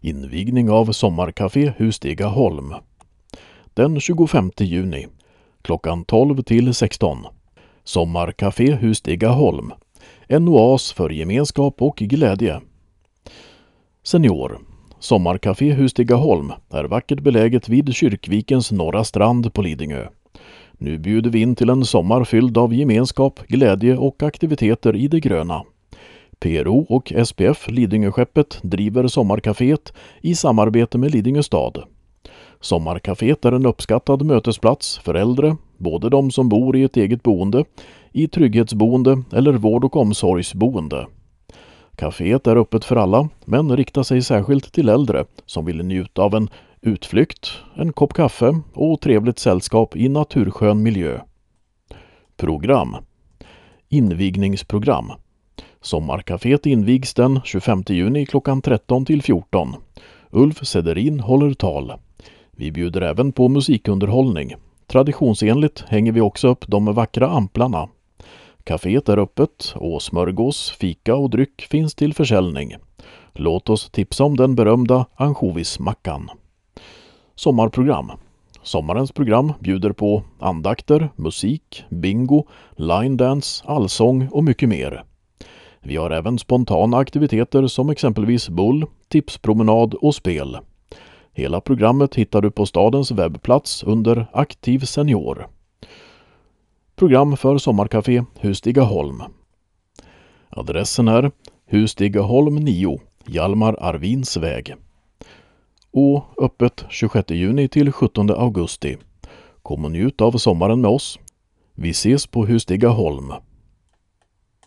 Invigning av Sommarcafé Husstigaholm. Den 25 juni, klockan 12 till 16. Sommarcafé Husstigaholm. En oas för gemenskap och glädje. Senior. Sommarcafé Husstigaholm är vackert beläget vid Kyrkvikens norra strand på Lidingö. Nu bjuder vi in till en sommar fylld av gemenskap, glädje och aktiviteter i det gröna. PRO och SPF Lidingöskeppet driver sommarcaféet i samarbete med Lidingö stad. Sommarcaféet är en uppskattad mötesplats för äldre, både de som bor i ett eget boende, i trygghetsboende eller vård- och omsorgsboende. Caféet är öppet för alla, men riktar sig särskilt till äldre som vill njuta av en utflykt, en kopp kaffe och trevligt sällskap i naturskön miljö. Program. Invigningsprogram. Sommarcaféet invigs den 25 juni klockan 13 till 14. Ulf Sederin håller tal. Vi bjuder även på musikunderhållning. Traditionsenligt hänger vi också upp de vackra amplarna. Caféet är öppet och smörgås, fika och dryck finns till försäljning. Låt oss tipsa om den berömda ansjovismackan. Sommarprogram. Sommarens program bjuder på andakter, musik, bingo, line dance, allsång och mycket mer. Vi har även spontana aktiviteter som exempelvis bull, tipspromenad och spel. Hela programmet hittar du på stadens webbplats under Aktiv senior. Program för Sommarcafé Husstigaholm. Adressen är Husstigaholm 9, Hjalmar Arvins väg. Och öppet 26 juni till 17 augusti. Kom och njut av sommaren med oss. Vi ses på Husstigaholm.